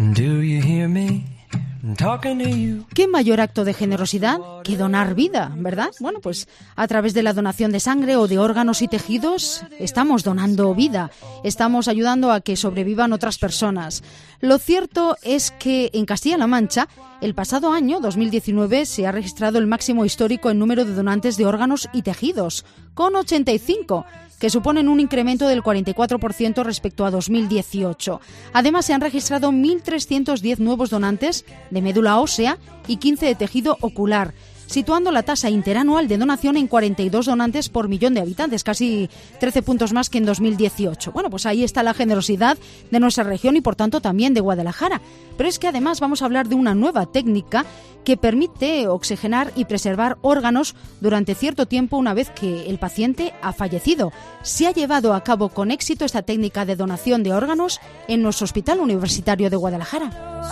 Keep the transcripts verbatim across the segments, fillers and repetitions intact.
Do you hear me? ¿Qué mayor acto de generosidad que donar vida, verdad? Bueno, pues a través de la donación de sangre o de órganos y tejidos estamos donando vida, estamos ayudando a que sobrevivan otras personas. Lo cierto es que en Castilla-La Mancha, el pasado año, dos mil diecinueve, se ha registrado el máximo histórico en número de donantes de órganos y tejidos, con ochenta y cinco, que suponen un incremento del cuarenta y cuatro por ciento respecto a dos mil dieciocho. Además, se han registrado mil trescientos diez nuevos donantes de médula ósea y quince de tejido ocular, situando la tasa interanual de donación en cuarenta y dos donantes por millón de habitantes, casi trece puntos más que en dos mil dieciocho. Bueno, pues ahí está la generosidad de nuestra región y, por tanto, también de Guadalajara. Pero es que además vamos a hablar de una nueva técnica que permite oxigenar y preservar órganos durante cierto tiempo una vez que el paciente ha fallecido. Se ha llevado a cabo con éxito esta técnica de donación de órganos en nuestro Hospital Universitario de Guadalajara.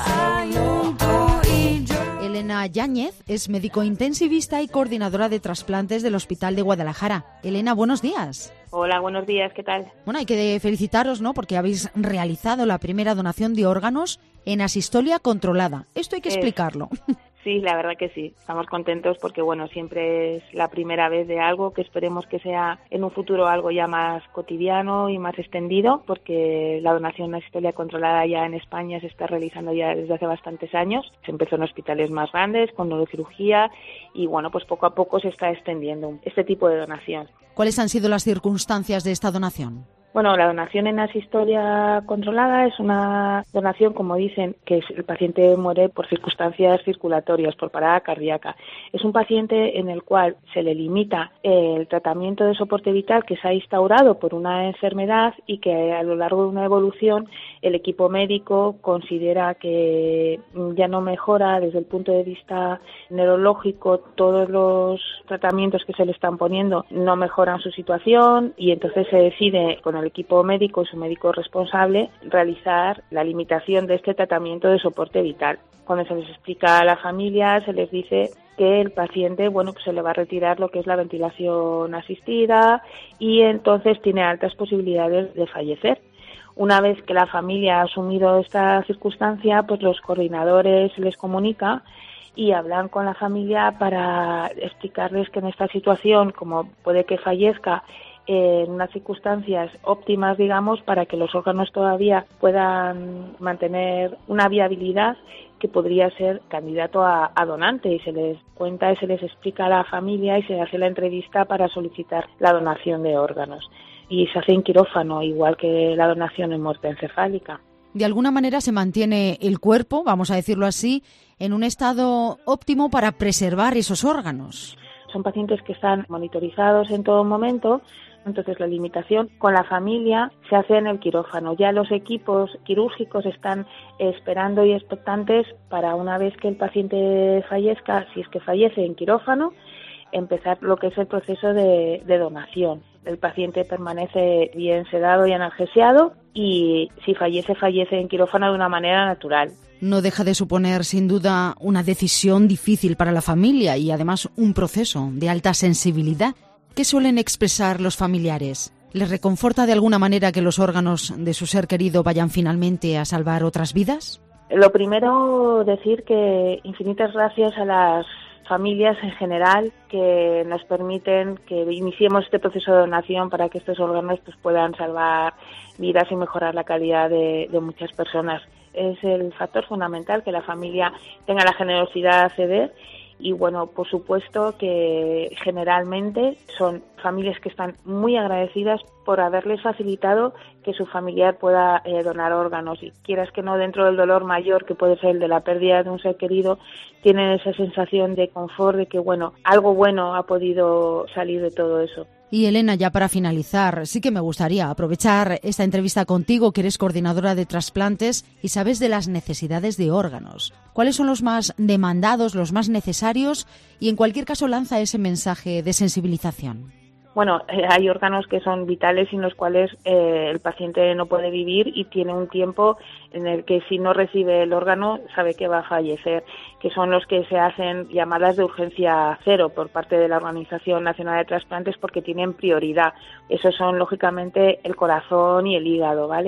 Elena Yáñez es médico intensivista y coordinadora de trasplantes del Hospital de Guadalajara. Elena, buenos días. Hola, buenos días, ¿qué tal? Bueno, hay que felicitaros, ¿no?, porque habéis realizado la primera donación de órganos en asistolia controlada. Esto hay que explicarlo. Eh, sí, la verdad que sí. Estamos contentos porque, bueno, siempre es la primera vez de algo que esperemos que sea en un futuro algo ya más cotidiano y más extendido, porque la donación en asistolia controlada ya en España se está realizando ya desde hace bastantes años. Se empezó en hospitales más grandes, con neurocirugía, y, bueno, pues poco a poco se está extendiendo este tipo de donación. ¿Cuáles han sido las circunstancias de esta donación? Bueno, la donación en asistolia controlada es una donación, como dicen, que el paciente muere por circunstancias circulatorias, por parada cardíaca. Es un paciente en el cual se le limita el tratamiento de soporte vital que se ha instaurado por una enfermedad y que a lo largo de una evolución el equipo médico considera que ya no mejora desde el punto de vista neurológico, todos los tratamientos que se le están poniendo no mejoran su situación, y entonces se decide con el equipo médico y su médico responsable realizar la limitación de este tratamiento de soporte vital. Cuando se les explica a la familia, se les dice que el paciente, bueno, pues se le va a retirar lo que es la ventilación asistida y entonces tiene altas posibilidades de fallecer. Una vez que la familia ha asumido esta circunstancia, pues los coordinadores les comunica y hablan con la familia para explicarles que en esta situación, como puede que fallezca en unas circunstancias óptimas, digamos, para que los órganos todavía puedan mantener una viabilidad, que podría ser candidato a, a donante, y se les cuenta y se les explica a la familia y se hace la entrevista para solicitar la donación de órganos. Y se hace en quirófano, igual que la donación en muerte encefálica. De alguna manera se mantiene el cuerpo, vamos a decirlo así, en un estado óptimo para preservar esos órganos. Son pacientes que están monitorizados en todo momento. Entonces la limitación con la familia se hace en el quirófano. Ya los equipos quirúrgicos están esperando y expectantes para, una vez que el paciente fallezca, si es que fallece en quirófano, empezar lo que es el proceso de, de donación. El paciente permanece bien sedado y analgesiado, y si fallece, fallece en quirófano de una manera natural. No deja de suponer, sin duda, una decisión difícil para la familia y además un proceso de alta sensibilidad. ¿Qué suelen expresar los familiares? ¿Les reconforta de alguna manera que los órganos de su ser querido vayan finalmente a salvar otras vidas? Lo primero, decir que infinitas gracias a las familias en general que nos permiten que iniciemos este proceso de donación para que estos órganos pues, puedan salvar vidas y mejorar la calidad de, de muchas personas. Es el factor fundamental, que la familia tenga la generosidad de acceder. Y bueno, por supuesto que generalmente son familias que están muy agradecidas por haberles facilitado que su familiar pueda eh, donar órganos. Y quieras que no, dentro del dolor mayor que puede ser el de la pérdida de un ser querido, tienen esa sensación de confort, de que bueno, algo bueno ha podido salir de todo eso. Y Elena, ya para finalizar, sí que me gustaría aprovechar esta entrevista contigo, que eres coordinadora de trasplantes y sabes de las necesidades de órganos. ¿Cuáles son los más demandados, los más necesarios? Y en cualquier caso lanza ese mensaje de sensibilización. Bueno, eh, hay órganos que son vitales, sin los cuales eh, el paciente no puede vivir, y tiene un tiempo en el que si no recibe el órgano sabe que va a fallecer, que son los que se hacen llamadas de urgencia cero por parte de la Organización Nacional de Trasplantes, porque tienen prioridad. Esos son, lógicamente, el corazón y el hígado, ¿vale?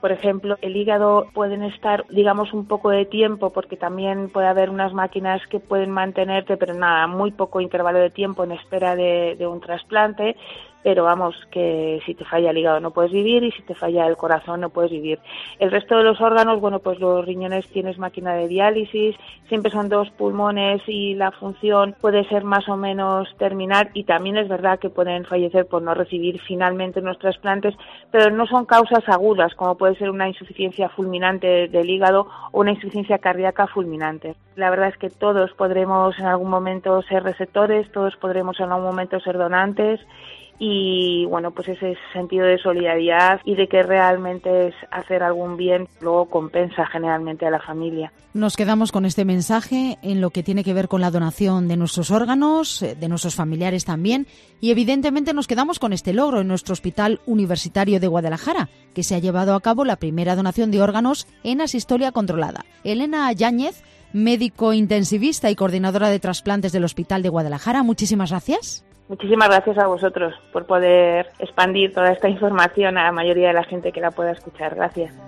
Por ejemplo, el hígado pueden estar, digamos, un poco de tiempo, porque también puede haber unas máquinas que pueden mantenerte, pero nada, muy poco intervalo de tiempo en espera de, de un trasplante. Pero vamos, que si te falla el hígado no puedes vivir y si te falla el corazón no puedes vivir. El resto de los órganos, bueno, pues los riñones tienes máquina de diálisis, siempre son dos pulmones y la función puede ser más o menos terminal, y también es verdad que pueden fallecer por no recibir finalmente unos trasplantes, pero no son causas agudas, como puede ser una insuficiencia fulminante del hígado o una insuficiencia cardíaca fulminante. La verdad es que todos podremos en algún momento ser receptores, todos podremos en algún momento ser donantes. Y bueno, pues ese sentido de solidaridad y de que realmente es hacer algún bien, luego compensa generalmente a la familia. Nos quedamos con este mensaje en lo que tiene que ver con la donación de nuestros órganos, de nuestros familiares también, y evidentemente nos quedamos con este logro en nuestro Hospital Universitario de Guadalajara, que se ha llevado a cabo la primera donación de órganos en asistolia controlada. Elena Yáñez, médico intensivista y coordinadora de trasplantes del Hospital de Guadalajara, muchísimas gracias. Muchísimas gracias a vosotros por poder expandir toda esta información a la mayoría de la gente que la pueda escuchar. Gracias.